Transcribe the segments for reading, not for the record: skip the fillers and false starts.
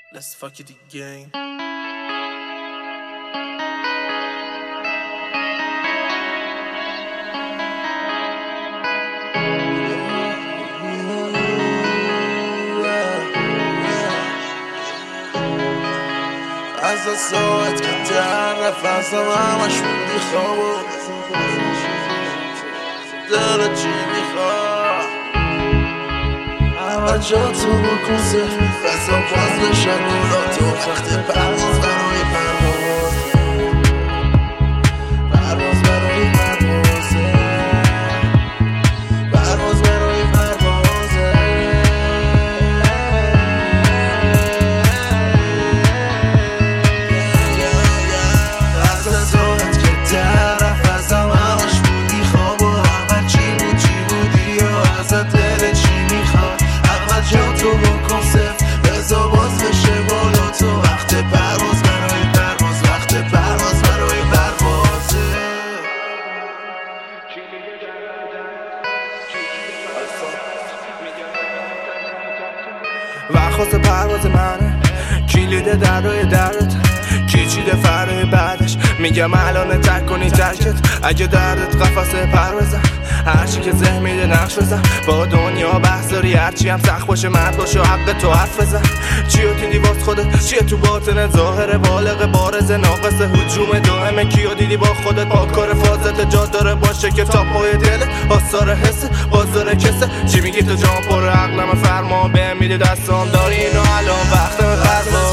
Let's fuck it again. از ساعت کمتر نفسم همش بودی خواب دلت چی میخواه همه جا تو بکن صرف فضا باز بشن اولا تو وقت پرواز برای پرواز پرواز برای پروازه پرواز برای پروازه از ساعت که طرف ازم همش بودی خواب و اول چی بود چی بودی یا ازت دل چی میخواد اول جا تو بکن صرف بزا باز بشه بالا تو وقت پرواز برای پرواز وقت پرواز برای پروازه وقت خواست پرواز منه کلید درای درت کی چیده فرای بعدش میگم الان تک کنی ترکت اگه دردت قفسه پروازم هرچی که ذهن میده نقش بزن با دنیا بحث داری هرچی هم سخت باشه مرد باشه و حق تو حرف بزن چیو دیدی واس خودت چیه تو باطن ظاهر بالغ بارز ناقص هجوم دائمه کیو دیدی با خودت پاکار فازت جا داره باشه که تا پای دلت آثار حسه باز داره کسه چی میگی تو جان پر عقلم فرما به میده دستام داری اینو الان وقت پرواز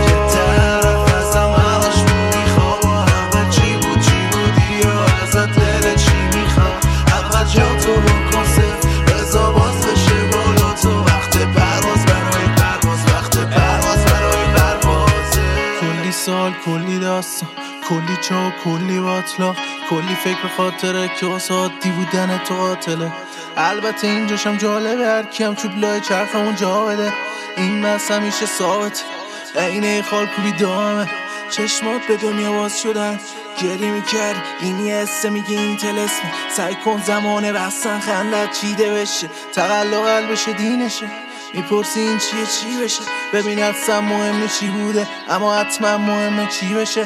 جا تو بکن صرف بزا باز بشه بالا تو وقت پرواز برای پرواز وقت پرواز برای پروازه کلی سال کلی داستان کلی چا کلی باطلاق کلی فکر خاطره که واسه عادی بودن تو قاتله البته اینجاشم جالبه هر کیم چوب لای چرخمون جا بده این مس همیشه ثابت عینه خالکوبی دامه چشمات به دنیا باز شدن گری میکرد این یه حسه میگه این تلسمه سعی کن زمانه بستن خندت چیده بشه تقلا قلبشه دینشه میپرسی این چیه چی بشه ببین اصلا مهمه چی بوده اما حتما مهمه چی بشه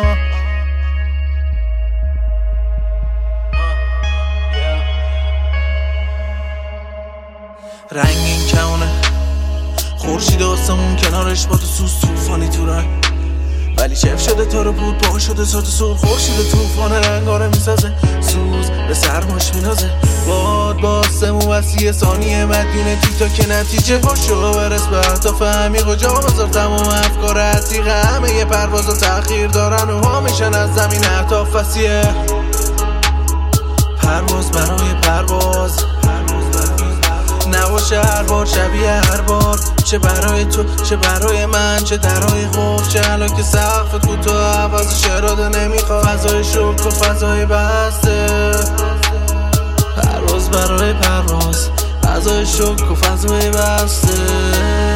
رنگین کمونه خورشید آسمون کنارش با تو سوز توفانی تو رنگ ولی شف شده تا رو بود با شده سات سور خورشید توفان رنگاره میسازه سوز به سرماش مینازه باد با آسمون وسیع ثانیه مدیونه تا که نتیجه باشو برس به اهداف عمیق و جا بذار تمام افکار عتیقه همه یه پرواز و تأخیر دارن و ها میشن از زمین اهداف وسیعه پرواز برای پرواز نباشه هر بار شبیه هر بار چه برای تو چه برای من چه درای خوف چه الان که سقف کوتاه عوض اراده نمیخواد فضای شک و فضای بسته پرواز برای پرواز فضای شک و فضای بسته